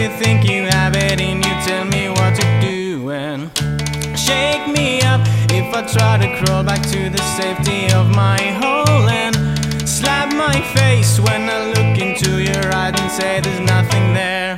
think you have it in you, tell me what to do and shake me up if I try to crawl back to the safety of my hole, and slap my face when I look into your eyes and say there's nothing there.